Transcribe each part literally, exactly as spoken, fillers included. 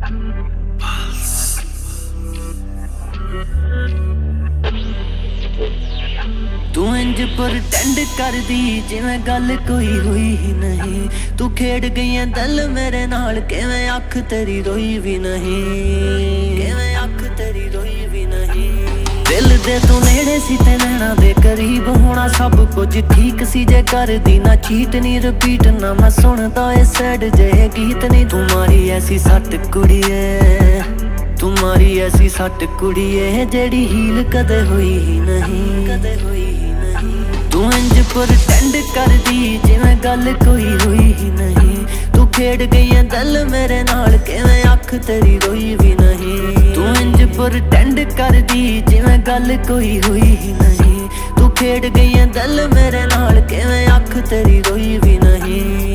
तू इंज प्रटेंड कर दी जिवें गल कोई हुई ही नहीं। तू खेड़ गई है दिल मेरे नाल किवें अख तेरी रोई भी नहीं, किवें अख तेरी रोई भी नहीं। दिल दे तू नेड़े सी ते नैना दे करीब होना सब कुछ ठीक सी जे कर दी ना चीट नी रिपीट ना मैं सुनदा ए सैड जे गीत नी। तुम्हारी ऐसी सट कुड़िए तुम्हारी ऐसी सट कुड़िए जेड़ी हील कदे हुई ही नहीं, कदे हुई ही नहीं। तू इंज प्रटेंड कर दी जिवें गल कोई हुई ही नहीं। तू खेड़ गई है दिल मेरे नाल किवें अख तेरी रोई भी नहीं। तू इंज प्रटेंड कर दी जिवें गल कोई हुई ही नहीं। तू खेड़ गई है दिल मेरे नाल किवें अख तेरी रोई भी नहीं।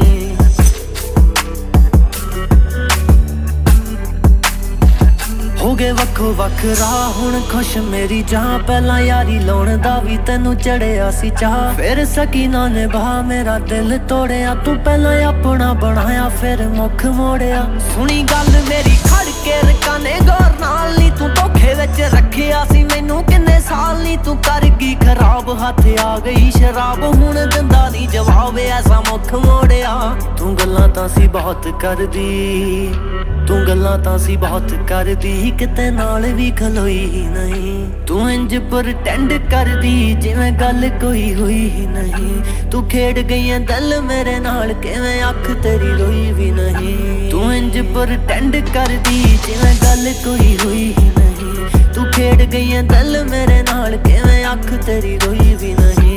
हो गए वक्खो वक्ख राह हुण खुश मेरी जहां पहला यारी लाउण दा भी तैनू चढ़िया सी चाह। फिर सकीना ने बहा मेरा दिल तोड़िया। तू पहला अपना बनाया फिर मुख मोड़िया। सुनी गल मेरी खड़ के रकाने गौर नाल नी। तू धोखे विच रखिया सी मैनू किन्ने साल नी। तू कर गई खराब हथ आ गई शराब हुण दिंदा नी जवाब ऐसा मुख मोड़िया। तू गल्लां तां सी बहुत करदी तू गल्लां तां सी बहुत करदी किते नाल भी खलोई ही नहीं। तू इंज प्रटेंड कर दी जिवें गल कोई हुई ही नहीं। तू खेड़ गई है दिल मेरे नाल किवें अख तेरी रोई भी नहीं। तू इंज प्रटेंड कर दी जिवें गल कोई हुई ही नहीं। तू खेड़ गई है दिल मेरे नाल किवें अख तेरी रोई भी नहीं।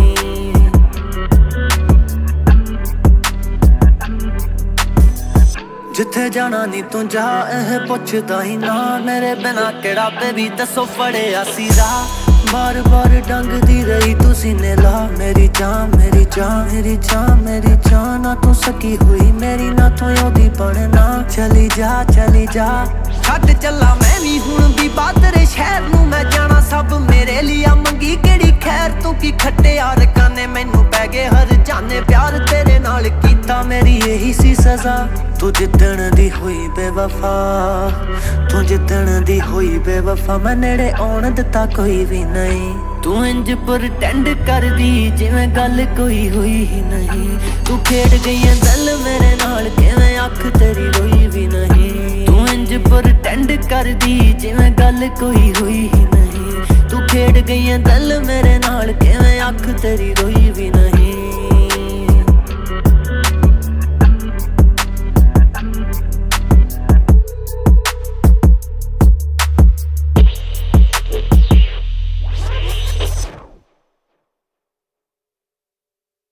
जिथे जाना नी तू जा एह पुछदा ही ना। मेरे बिना केड़ा बेबी दसो फड़िया सी राह। बार बार डंग दी रही तू सीने ला। मेरी जान मेरी जान मेरी जान मेरी जान ना तू सकी हुई मेरी ना तू ओदी बनना। चली जा चली जा छड्ड चला मैं भी हुण भी बादरे शहर नू मैं जाना सब मेरे लिया मंगी केड़ी खैर। तू की खट्टे यार काने मैनू पै गए हर जाने प्यार तेरे नाल कीता मेरी यही सी सजा। तू जिद्दण दी हुई बेवफा तू जिद्दण दी हुई बेवफा मैं नेड़े आउण दिता कोई भी नहीं। तू इंज प्रटेंड कर दी जिवें गल कोई हुई ही नहीं। तू खेड़ गई है दिल मेरे नाल किवें अख तेरी रोई भी नहीं। तू इंज प्रटेंड कर दी जिवें गल कोई हुई ही नहीं। तू खेड़ गई है दिल मेरे नाल किवें अख तेरी रोई भी नहीं।